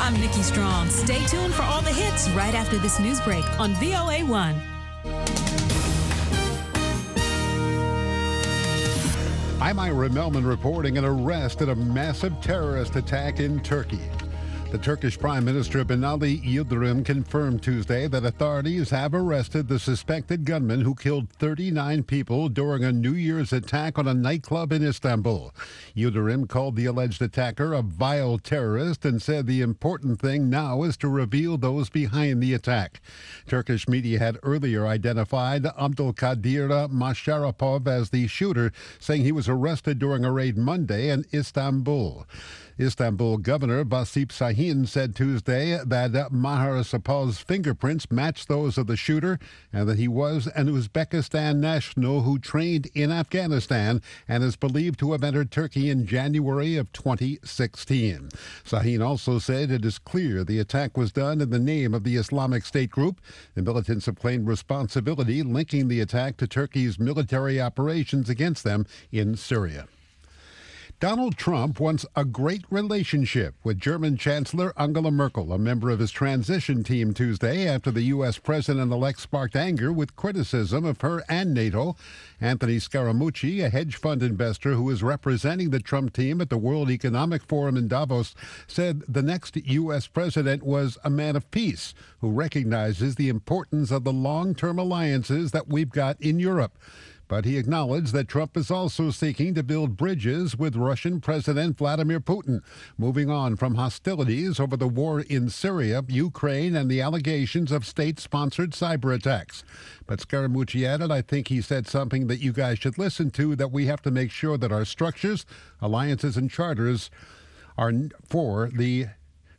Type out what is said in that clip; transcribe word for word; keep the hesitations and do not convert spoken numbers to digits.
I'm Nikki Strong. Stay tuned for all the hits right after this news break on V O A one. I'm Ira Melman reporting an arrest in a massive terrorist attack in Turkey. The Turkish Prime Minister Binali Yildirim confirmed Tuesday that authorities have arrested the suspected gunman who killed thirty-nine people during a New Year's attack on a nightclub in Istanbul. Yildirim called the alleged attacker a vile terrorist and said the important thing now is to reveal those behind the attack. Turkish media had earlier identified Abdulkadir Masharapov as the shooter, saying he was arrested during a raid Monday in Istanbul. Istanbul Governor Vasip Sahin said Tuesday that Maharasapov's fingerprints matched those of the shooter and that he was an Uzbekistan national who trained in Afghanistan and is believed to have entered Turkey in January of twenty sixteen. Sahin also said it is clear the attack was done in the name of the Islamic State group. The militants have claimed responsibility, linking the attack to Turkey's military operations against them in Syria. Donald Trump wants a great relationship with German Chancellor Angela Merkel, a member of his transition team Tuesday after the U S president-elect sparked anger with criticism of her and NATO. Anthony Scaramucci, a hedge fund investor who is representing the Trump team at the World Economic Forum in Davos, said the next U S president was a man of peace who recognizes the importance of the long-term alliances that we've got in Europe. But he acknowledged that Trump is also seeking to build bridges with Russian President Vladimir Putin, moving on from hostilities over the war in Syria, Ukraine, and the allegations of state-sponsored cyber attacks. But Scaramucci added, I think he said something that you guys should listen to, that we have to make sure that our structures, alliances, and charters are for the